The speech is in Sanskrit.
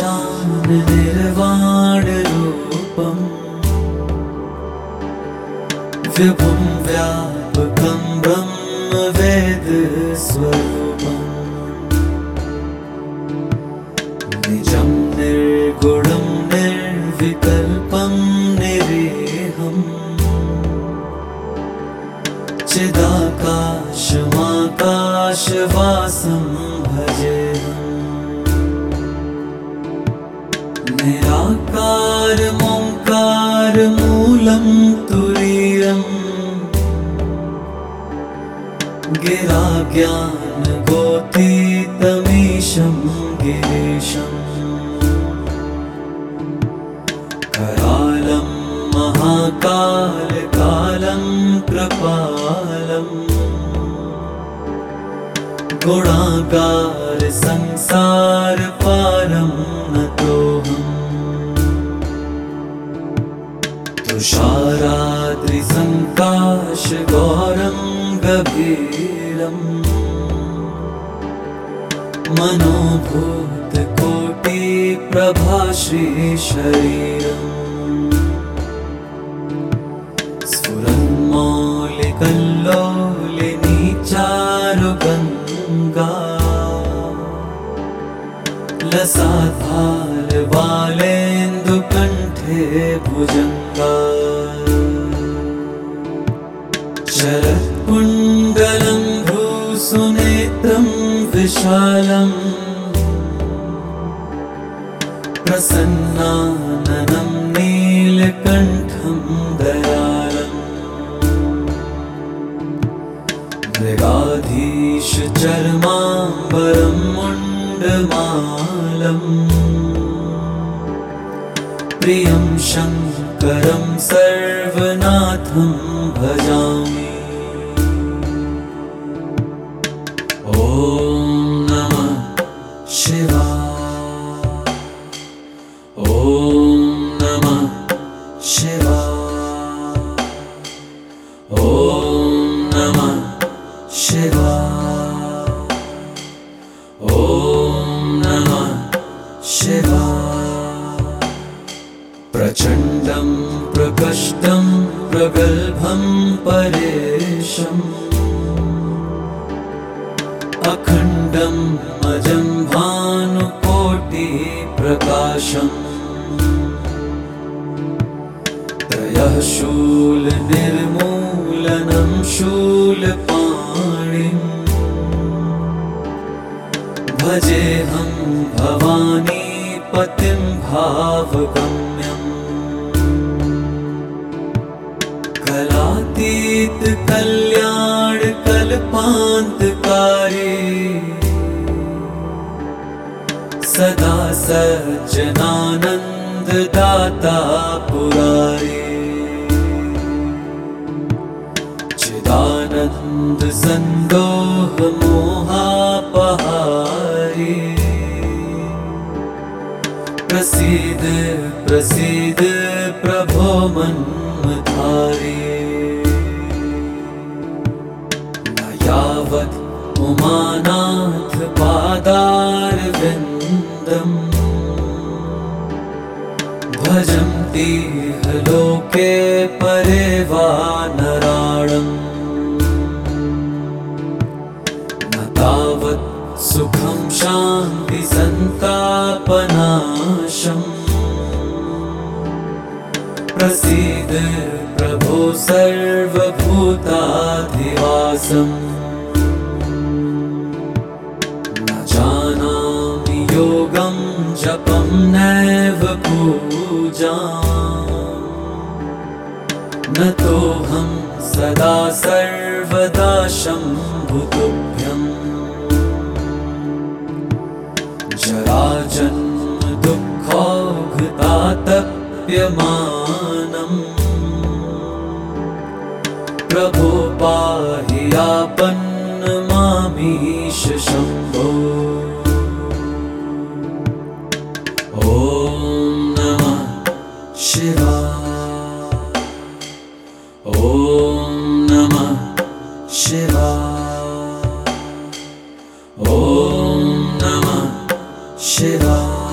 ईशान निर्वाण रूपम् विभुं व्यापकं ब्रह्मवेद स्वरूपम् निजं निर्गुणं निर्विकल्पं निरेहम् चिदाकाशमाकाशवासं भजेऽहम् निराकारमोङ्कारमूलं तुरीयम् गिराज्ञानगोतीतमीशं गिरीशम् करालं महाकालकालं कृपालम् गुणागार संसार पारं नतोऽहम् तुषाराद्रिसङ्काश गौरं गभीरम् मनोभूतकोटिप्रभाश्रीशरीरम् स्फुरन्मौलिकल्लोलिनी चारुगङ्गा लसाद्भालबालेन्दुकण्ठे भुजङ्गा शरत्कुण्डलं भ्रूसुनेत्रं विशालम् प्रसन्नाननं नीलकण्ठं दयालम् मृगाधीशचर्माम्बरं मुण्डमालम् प्रियं शङ्करं सर्वनाथं भजामि। ॐ नमः शिवाय। ॐ नमः शिवाय। ॐ नमः शिवाय। ॐ नमः शिवाय। प्रचण्डं प्रकष्टं प्रगल्भं परेशम् अखण्डं अजं भानुकोटिप्रकाशम् त्रयः शूलनिर्मूलनं शूलपाणिम् भजेऽहं भवानीपतिं भावगम्यम् कलातीत कल्याण कल्पान्तकारी सदा सज्जनानन्ददाता पुरारी चिदानन्द सन्दोह मोहापहारी प्रसीद प्रसीद प्रभो मन्मथारी न यावत् उमानाथ पादारविन्दम् भजन्ति लोके परे वा नराणम् न तावत् सुखं शान्ति सन्तापनाशम् प्रसीद प्रभो सर्वभूताधिवासम् न जानामि योगं जपं नैव पूजाम् न तोऽहं सदा सर्वदा शम्भुतुभ्यम् जराजन्म दुःखौघतातप्यमानम् प्रभो पाहि आपन्नमामीश शम्भो। ॐ नमः शिवाय। ॐ नमः शिवाय। ॐ नमः शिवाय।